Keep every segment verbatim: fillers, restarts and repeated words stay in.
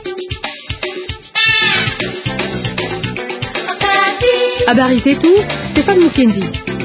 Habari zetu, Stefan Mukendi.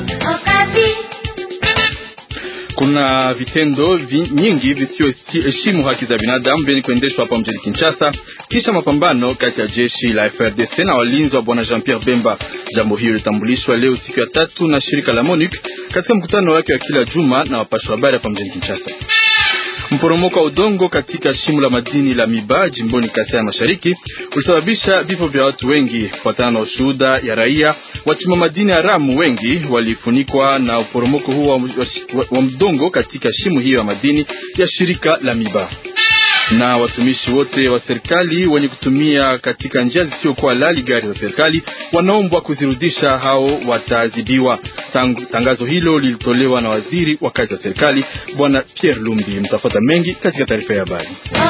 Kuna vitendo vi, nyingi visivyoheshimu haki za binadamu vyenye kuendeshwa hapa mjini Kinshasa kisha mapambano kati ya jeshi la F R D C na walinzi wa bwana Jean-Pierre Bemba. Jambo hilo litambulishwa leo siku ya tatu na shirika la MONUC katika mkutano wake wa kila juma na wapasha habari hapa mjini Kinshasa. Mporomoko wa udongo katika shimo la madini la Miba jimboni Kasai ya Mashariki ulisababisha vifo vya watu wengi. Kufuatana na ushuhuda ya raia, wachimba madini haramu wengi walifunikwa na uporomoko huo wa, wa, wa mdongo katika shimo hiyo ya madini ya shirika la Miba. Na watumishi wote wa serikali wenye kutumia katika njia zisizokuwa halali gari za serikali wanaombwa kuzirudisha, hao wataadhibiwa. Tangazo hilo lilitolewa na waziri wa kazi za serikali bwana Pierre Lumbi. Mtafuata mengi katika taarifa ya habari.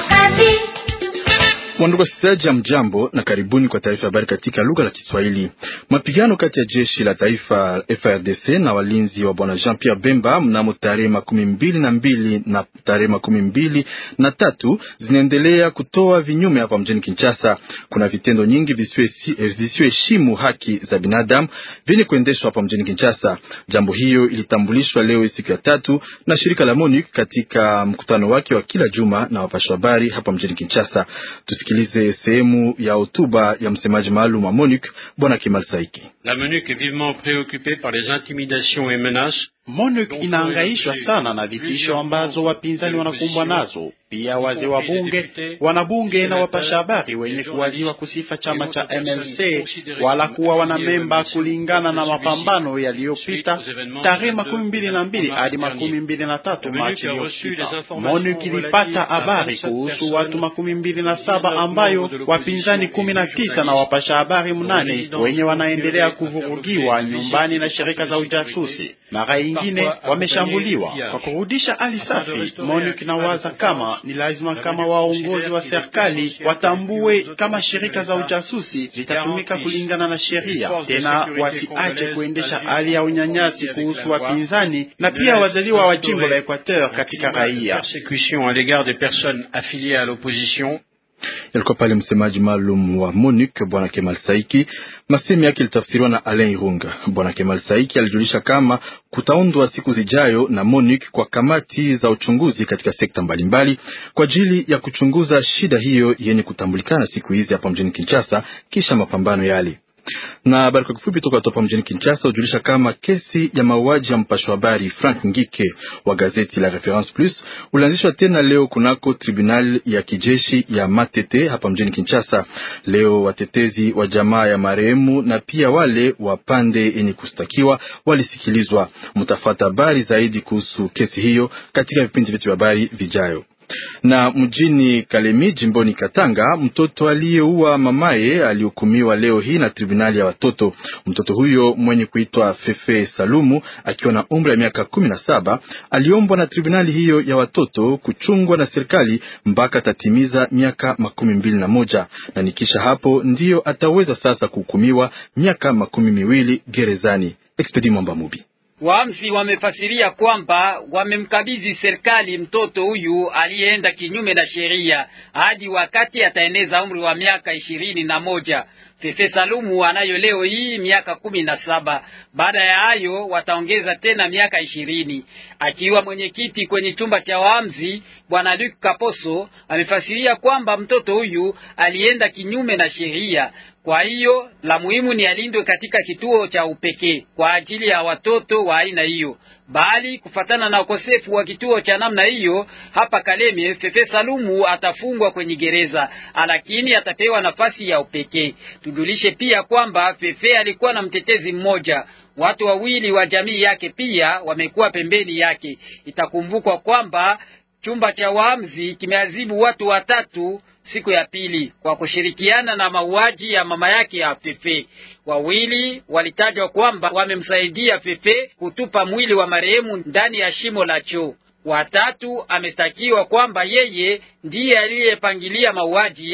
Wandugu wasikilizaji, mjambo na karibuni kwa taarifa ya habari katika lugha la Kiswahili. Mapigano kati ya jeshi la taifa F R D C na walinzi wa bwana Jean-Pierre Bemba mnamo tarehe makumi mbili na mbili na tarehe makumi mbili na tatu zinaendelea kutoa vinyume hapa mjini Kinshasa. Kuna vitendo nyingi visivyoheshimu haki za binadamu vyenye kuendeshwa hapa mjini Kinshasa. Jambo hiyo ilitambulishwa leo siku ya tatu na shirika la MONUC katika mkutano wake wa kila juma na wapasha habari hapa mjini Kinshasa. Tusikilize sehemu ya hotuba ya msemaji maalum wa MONUC bwana Kemal Saiki. La MONUC est vivement préoccupée par les intimidations et menaces. MONUC inahangaishwa sana na vitisho ambazo wapinzani wanakumbwa nazo. Pia wazee wa bunge, wanabunge na wapasha habari wenye kuwaziwa kusifa chama cha M L C wala kuwa wanamemba kulingana na mapambano yaliyopita tarehe makumi mbili na mbili hadi makumi mbili na tatu Machi iliyopita. MONUC ilipata habari kuhusu watu makumi mbili na saba ambayo wapinzani kumi na tisa na wapasha habari mnane wenye wanaendelea kuvurugiwa nyumbani na shirika za ujasusi. Mara ingine wameshambuliwa. Kwa kurudisha hali safi, MONUC inawaza kama ni lazima kama waongozi wa serikali watambue kama shirika za ujasusi zitatumika kulingana na sheria, tena wasiache kuendesha hali ya unyanyasi kuhusu wapinzani na pia wazaliwa wa jimbo la Equateur katika raia. Persécution à l'égard des personnes affiliées à l'opposition. Yalikuwa pale msemaji maalum wa MONUC bwana Kemal Saiki. Masemi yake ilitafsiriwa na Alain Irunga. Bwana Kemal Saiki alijulisha kama kutaundwa siku zijayo na MONUC kwa kamati za uchunguzi katika sekta mbalimbali kwa ajili ya kuchunguza shida hiyo yenye kutambulikana siku hizi hapa mjini Kinshasa kisha mapambano yale. Na habari kwa kifupi toka hapa mjini Kinshasa ujulisha kama kesi ya mauaji ya mpasho habari Frank Ngike wa gazeti la Reference Plus ulianzishwa tena leo kunako tribunal ya kijeshi ya Matete hapa mjini Kinshasa. Leo watetezi wa jamaa ya marehemu na pia wale wa pande yenye kustakiwa walisikilizwa. Mtafuata habari zaidi kuhusu kesi hiyo katika vipindi vyetu vya habari vijayo. Na mjini Kalemi jimboni Katanga, mtoto aliyeua mamaye alihukumiwa leo hii na tribunali ya watoto. Mtoto huyo mwenye kuitwa Fefe Salumu akiwa na umri wa miaka kumi na saba aliombwa na tribunali hiyo ya watoto kuchungwa na serikali mpaka tatimiza miaka makumi mbili na moja, na nikisha hapo ndiyo ataweza sasa kuhukumiwa miaka makumi miwili gerezani. Expedi Mwamba Mubi. Waamzi wamefasiria kwamba wamemkabidhi serikali mtoto huyu aliyeenda kinyume na sheria hadi wakati ataeneza umri wa miaka ishirini na moja. Fefe Salumu anayo leo hii miaka kumi na saba. Baada ya hayo wataongeza tena miaka ishirini. Akiwa mwenyekiti kwenye chumba cha waamzi, bwana Luc Kaposo amefasiria kwamba mtoto huyu alienda kinyume na sheria. Kwa hiyo la muhimu ni alindwe katika kituo cha upekee kwa ajili ya watoto wa aina hiyo. Bali kufatana na ukosefu wa kituo cha namna hiyo hapa Kalemi, Fefe Salumu atafungwa kwenye gereza, lakini atapewa nafasi ya upekee. Tujulishe pia kwamba Fefe alikuwa na mtetezi mmoja. Watu wawili wa jamii yake pia wamekuwa pembeni yake. Itakumbukwa kwamba chumba cha waamzi kimeadhibu watu watatu siku ya pili kwa kushirikiana na mauaji ya mama yake ya Fefe. Wawili walitajwa kwamba wamemsaidia Fefe kutupa mwili wa marehemu ndani ya shimo la choo. Watatu amestakiwa kwamba yeye ndiye aliyepangilia mauaji yayo.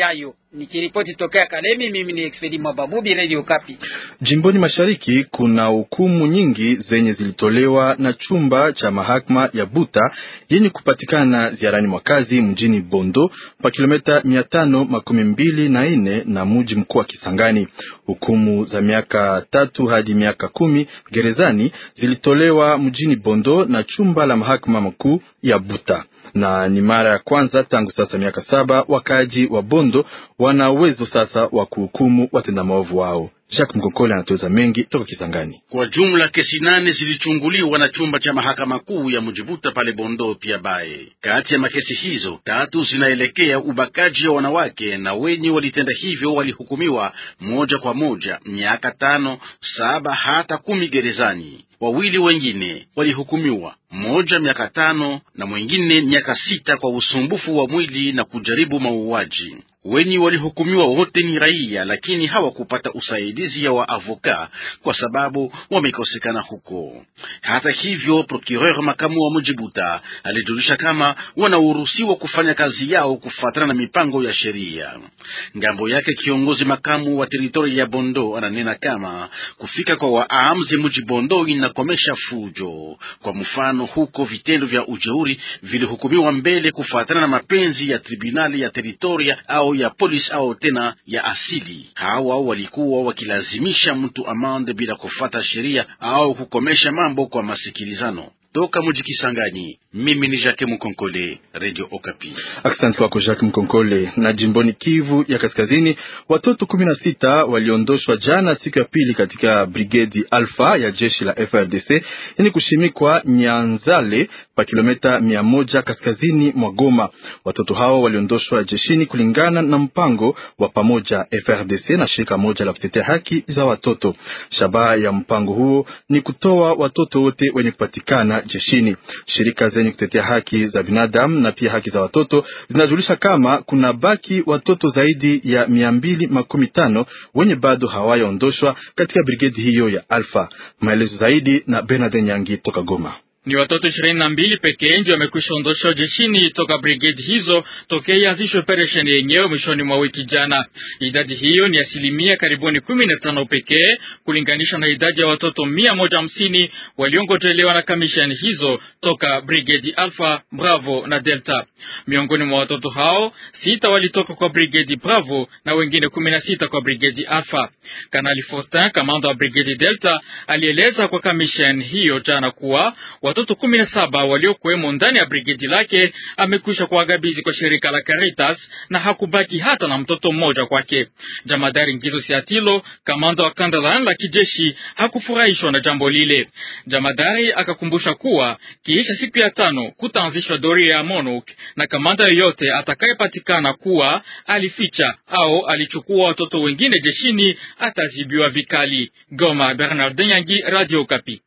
Nikiripoti tokea Kalemi, mimi ni Expedi Mababubi, Radio Okapi. Jimboni Mashariki kuna hukumu nyingi zenye zilitolewa na chumba cha mahakama ya Buta yenye kupatikana ziarani mwakazi mjini Bondo pa kilomita mia tano makumi mbili na nne na mji mkuu wa Kisangani. Hukumu za miaka tatu hadi miaka kumi gerezani zilitolewa mjini Bondo na chumba la mahakama mkuu ya Buta, na ni mara ya kwanza tangu sasa miaka saba wakaji wa Bondo wana uwezo sasa wa kuhukumu watenda maovu wao. Jacques Mkokole anatoza mengi toka Kisangani. Kwa jumla kesi nane zilichunguliwa na chumba cha mahakama kuu ya Mjibuta pale Bondo pia Bae. Kati ya makesi hizo, tatu zinaelekea ubakaji wa wanawake na wenye walitenda hivyo walihukumiwa moja kwa moja miaka tano, saba hata kumi gerezani. Wawili wengine walihukumiwa moja miaka tano na mwingine miaka sita kwa usumbufu wa mwili na kujaribu mauaji. Wenye walihukumiwa wote ni raia, lakini hawakupata usaidizi ya wa avoka kwa sababu wamekosekana huko. Hata hivyo, procureur makamu wa Mjibuta alijulisha kama wanaruhusiwa kufanya kazi yao kufuatana na mipango ya sheria. Ngambo yake kiongozi makamu wa teritori ya Bondo ananena kama kufika kwa waamuzi Mjibondo inakomesha fujo. Kwa mfano, huko vitendo vya ujeuri vilihukumiwa mbele kufuatana na mapenzi ya tribunali ya teritoria au ya polisi au tena ya asili. Hawa walikuwa wakilazimisha mtu amande bila kufuata sheria au kukomesha mambo kwa masikilizano. Toka mji Kisangani, mimi ni Jacques Mkonkole, Radio Okapi. Asante kwako Jacques Mkonkole. Na jimboni Kivu ya Kaskazini, watoto kumi na sita waliondoshwa jana siku ya pili katika brigedi Alpha ya jeshi la F R D C yenye kushimikwa Nyanzale pa kilomita mia moja kaskazini mwa Goma. Watoto hao waliondoshwa jeshini kulingana na mpango wa pamoja F R D C na shirika moja la kutetea haki za watoto. Shabaha ya mpango huo ni kutoa watoto wote wenye kupatikana jeshini. Shirika zenye kutetea haki za binadamu na pia haki za watoto zinajulisha kama kuna baki watoto zaidi ya mia mbili makumi tano wenye bado hawayaondoshwa katika brigedi hiyo ya Alpha. Maelezo zaidi na Bernard Nyangi toka Goma. Ni watoto ishirini na mbili pekee ndio wamekwisha ondoshwa jeshini toka brigade hizo tokea ianzishwe operesheni yenyewe mwishoni mwa wiki jana. Idadi hiyo ni asilimia karibuni kumi na tano pekee kulinganisha na idadi ya watoto mia moja hamsini waliongojelewa na kamishani hizo toka brigade Alpha, Bravo na Delta. Miongoni mwa watoto hao, sita walitoka kwa brigade Bravo na wengine kumi na sita kwa brigade Alpha. Kanali Faustin, kamanda wa brigade Delta, alieleza kwa kamishani hiyo jana kuwa watoto kumi na saba waliokuwemo ndani ya brigedi lake amekwisha kuagabizi kwa shirika la Caritas na hakubaki hata na mtoto mmoja kwake. Jamadari Ngizo Siatilo, kamanda wa kanda la kijeshi, hakufurahishwa na jambo lile. Jamadari akakumbusha kuwa kiisha siku ya tano kutaanzishwa doria ya MONUC na kamanda yoyote atakayepatikana kuwa alificha au alichukua watoto wengine jeshini atazibiwa vikali. Goma, Bernard Nyangi, Radio Okapi.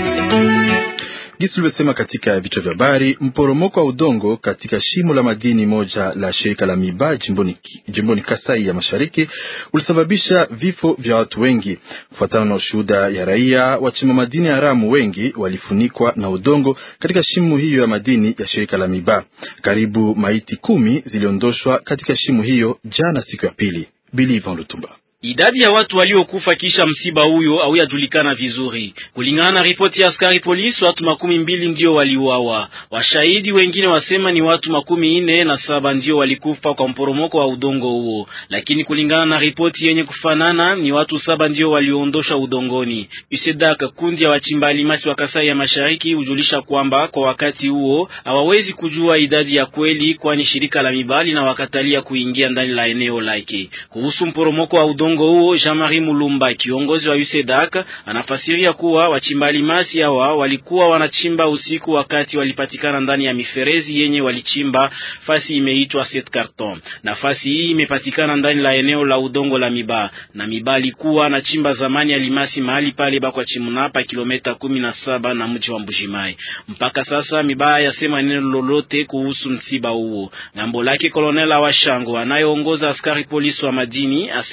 Gisi tulivyosema katika vichwa vya habari, mporomoko wa udongo katika shimo la madini moja la shirika la Miba jimboni, jimboni Kasai ya Mashariki ulisababisha vifo vya watu wengi. Kufuatana na ushuhuda ya raia, wachimba madini haramu wengi walifunikwa na udongo katika shimo hiyo ya madini ya shirika la Miba. Karibu maiti kumi ziliondoshwa katika shimo hiyo jana siku ya pili. Bili Ivan Lutumba. Idadi ya watu waliokufa kisha msiba huyo haujajulikana vizuri. Kulingana na ripoti ya askari polisi, watu makumi mbili ndio waliuawa. Washahidi wengine wasema ni watu makumi nne na saba ndio walikufa kwa mporomoko wa udongo huo. Lakini kulingana na ripoti yenye kufanana, ni watu saba ndio walioondosha udongoni. Usedak, kundi ya wachimba almasi wa Kasai ya Mashariki, hujulisha kwamba kwa wakati huo hawawezi kujua idadi ya kweli, kwani shirika la Mibali na wakatalia kuingia ndani la eneo lake. Kuhusu mporomoko wa udongo huo, Jean-Marie Mulumba, kiongozi wa U S E D A C, anafasiria kuwa wachimba almasi hawa walikuwa wanachimba usiku wakati walipatikana ndani ya miferezi yenye walichimba fasi imeitwa Set Carton. Nafasi hii imepatikana ndani la eneo la udongo la Miba, na Miba alikuwa anachimba zamani almasi mahali pale bakwa Chimunapa, kilomita kumi na saba na mji wa Mbujimai. Mpaka sasa Miba yasema neno lolote kuhusu msiba huo. Ngambo lake Kolonela Washango anayeongoza askari polisi wa madini asema kwamba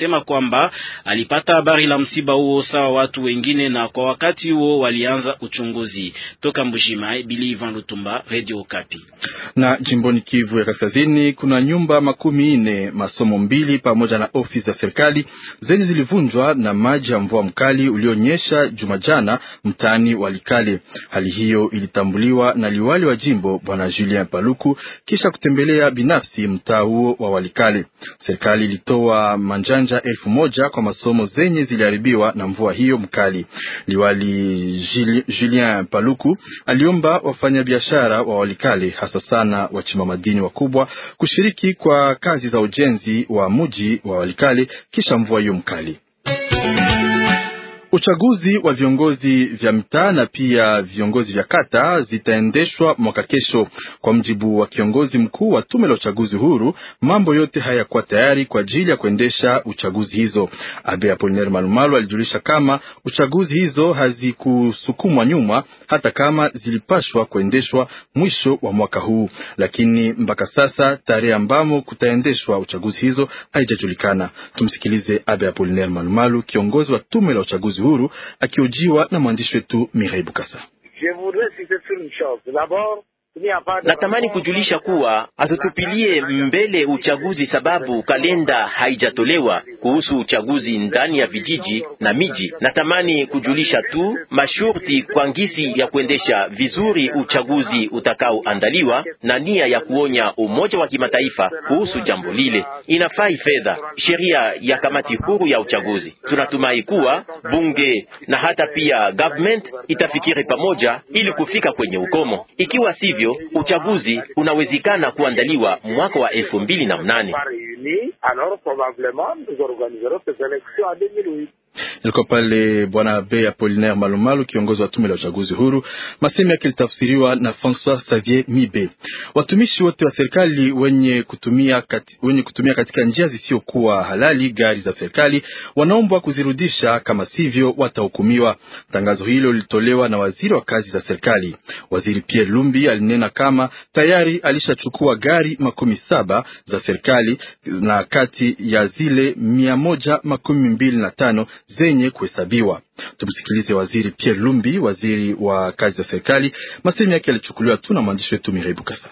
kwamba alipata habari la msiba huo sawa watu wengine, na kwa wakati huo walianza uchunguzi. Toka Mbujimayi, Bili Ivan Lutumba, Radio Okapi. Na jimboni Kivu ya Kaskazini kuna nyumba makumi ine, masomo mbili pamoja na ofisi za serikali zenye zilivunjwa na maji ya mvua mkali ulionyesha Jumajana mtaani Walikale. Hali hiyo ilitambuliwa na liwali wa jimbo Bwana Julien Paluku kisha kutembelea binafsi mtaa huo wa Walikale. Serikali ilitoa manjanja elfu moja kwa masomo zenye ziliharibiwa na mvua hiyo mkali. Liwali Julien Paluku aliomba wafanyabiashara wa Walikale, hasa sana wachimba madini wakubwa, kushiriki kwa kazi za ujenzi wa mji wa Walikale kisha mvua hiyo mkali. Uchaguzi wa viongozi vya mtaa na pia viongozi vya kata zitaendeshwa mwaka kesho. Kwa mjibu wa kiongozi mkuu wa tume la uchaguzi huru, mambo yote hayakuwa tayari kwa ajili ya kuendesha uchaguzi hizo. Abe Apollinaire Malumalu alijulisha kama uchaguzi hizo hazikusukumwa nyuma hata kama zilipashwa kuendeshwa mwisho wa mwaka huu, lakini mpaka sasa tarehe ambamo kutaendeshwa uchaguzi hizo haijajulikana. Tumsikilize Abe Apollinaire Malumalu, kiongozi wa tume la uchaguzi huru, akiojiwa na mwandishi wetu Mireille Bukasa. Natamani kujulisha kuwa atutupilie mbele uchaguzi sababu kalenda haijatolewa kuhusu uchaguzi ndani ya vijiji na miji. Natamani kujulisha tu masharti kwa ngisi ya kuendesha vizuri uchaguzi utakaoandaliwa na nia ya kuonya umoja wa kimataifa kuhusu jambo lile. Inafai fedha sheria ya kamati huru ya uchaguzi. Tunatumai kuwa bunge na hata pia government itafikiri pamoja ili kufika kwenye ukomo. Ikiwa sivyo, uchaguzi unawezekana kuandaliwa mwaka wa elfu mbili na mnane. Ilikuwa pale Bwana Abe Apollinaire Malumalu, kiongozi wa tume la uchaguzi huru. Masemi yake litafsiriwa na François Xavier Mibe. Watumishi wote wa serikali wenye kutumia kati, wenye kutumia katika njia zisizokuwa halali gari za serikali wanaombwa kuzirudisha, kama sivyo watahukumiwa. Tangazo hilo lilitolewa na waziri wa kazi za serikali. Waziri Pierre Lumbi alinena kama tayari alishachukua gari makumi saba za serikali na kati ya zile mia moja makumi mbili na tano zenye kuhesabiwa. Tumsikilize waziri Pierre Lumbi, waziri wa kazi za serikali. Masemi yake yalichukuliwa tu na mwandishi wetu Mireille Bukasa.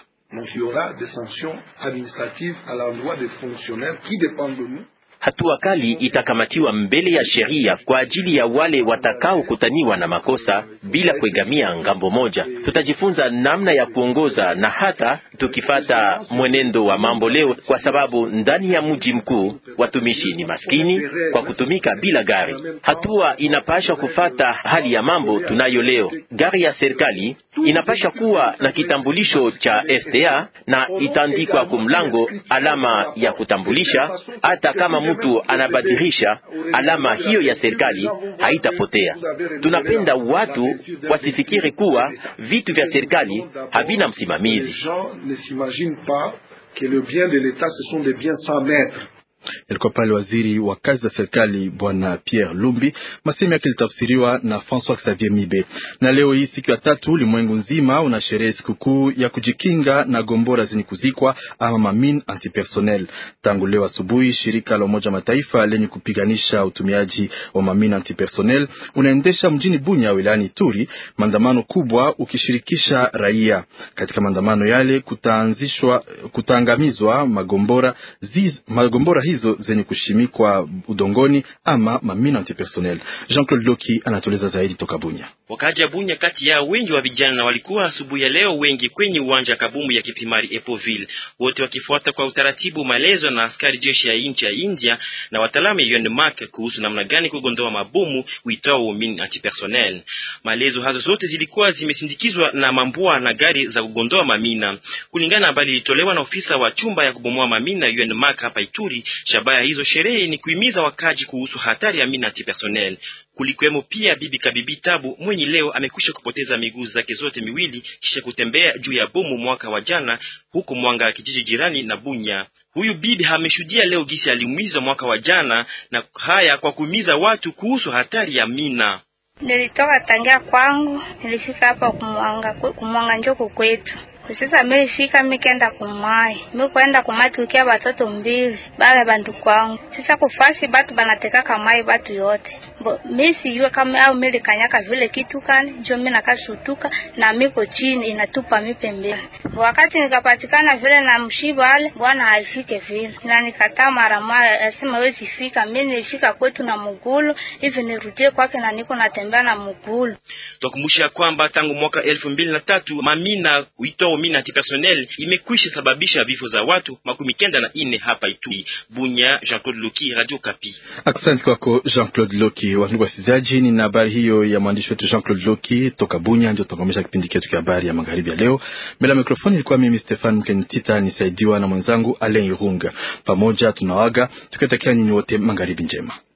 Hatua kali itakamatiwa mbele ya sheria kwa ajili ya wale watakao kutaniwa na makosa bila kuegamia ngambo moja. Tutajifunza namna ya kuongoza na hata tukifata mwenendo wa mambo leo, kwa sababu ndani ya mji mkuu watumishi ni maskini kwa kutumika bila gari. Hatua inapasha kufata hali ya mambo tunayo leo. Gari ya serikali inapasha kuwa na kitambulisho cha S T A na itaandikwa kumlango alama ya kutambulisha. Hata kama mtu anabadilisha alama hiyo ya serikali haitapotea. Tunapenda watu wasifikiri kuwa vitu vya serikali havina msimamizi. Ilikuwa pale waziri wa kazi za serikali Bwana Pierre Lumbi. Masemi yake litafsiriwa na François Xavier Mibe. Na leo hii siku ya tatu ulimwengu nzima una sherehe sikukuu ya kujikinga na gombora zenye kuzikwa ama mamine antipersonnel. Tangu leo asubuhi shirika la Umoja Mataifa lenye kupiganisha utumiaji wa mamine antipersonnel unaendesha mjini Bunya wilayani Ituri maandamano kubwa ukishirikisha raia. Katika maandamano yale kutaanzishwa kutaangamizwa magombora ziz, magombora hizo zenye kushimikwa udongoni ama mamine antipersonnel. Jean-Claude Loki anatueleza zaidi toka Bunya. Wakaji ya Bunya kati ya wengi wa vijana walikuwa asubuhi ya leo wengi kwenye uwanja Kabumu ya kiprimari Epoville, wote wakifuata kwa utaratibu maelezo na askari jeshi ya nchi ya India na wataalamu ya UNMAC kuhusu namna gani kugondoa mabomu uitao mine antipersonnel. Maelezo hazo zote zilikuwa zimesindikizwa na mambua na gari za kugondoa mamina. Kulingana na habari ilitolewa na ofisa wa chumba ya kubomoa mamina UNMAC hapa Ituri, shabaya hizo sherehe ni kuhimiza wakaji kuhusu hatari ya mine antipersonnel. Kulikuwemo pia bibi Kabibi Tabu mwenye leo amekwisha kupoteza miguu zake zote miwili kisha kutembea juu ya bomu mwaka wa jana huko Mwanga, kijiji jirani na Bunya. Huyu bibi ameshuhudia leo gisi aliumizwa mwaka wa jana, na haya kwa kuhimiza watu kuhusu hatari ya mina. Nilitoka tangia kwangu, nilifika hapa kumwanga kumwanga njoko kwetu. Sasa mimi fika mimi kenda kumai. Mimi kwenda kumai tukia watoto mbili. Bale bandu kwangu. Sasa kufasi batu banateka kamai batu yote. Bo mimi sijue kama au mimi kanyaka vile kitu kani, ndio mimi nakashutuka na miko chini inatupa mimi pembeni. Wakati nikapatikana vile na mshiba wale, bwana haifike vile. Na nikataa mara mara, asema wewe sifika, mimi nilifika kwetu na mgulu, hivi nirudie kwake na niko natembea na mgulu. Tukumbusha kwamba tangu mwaka elfu mbili na tatu mamina uitao mina antipersonnel imekwisha sababisha vifo za watu makumi kenda na ine hapa Ituri. Bunya, Jean-Claude Loki, Radio Kapi. Asante kwako Jean-Claude Loki. Wandugu wasikilizaji, ni habari hiyo ya mwandishi wetu Jean-Claude Loki toka Bunya ndio tunakomesha kipindi chetu cha habari ya magharibi ya leo. Mbele ya mikrofoni ilikuwa mimi Stefan Mkenitita, nisaidiwa na mwenzangu Alain Irunga. Pamoja tunawaga tukitakia nyinyi wote magharibi njema.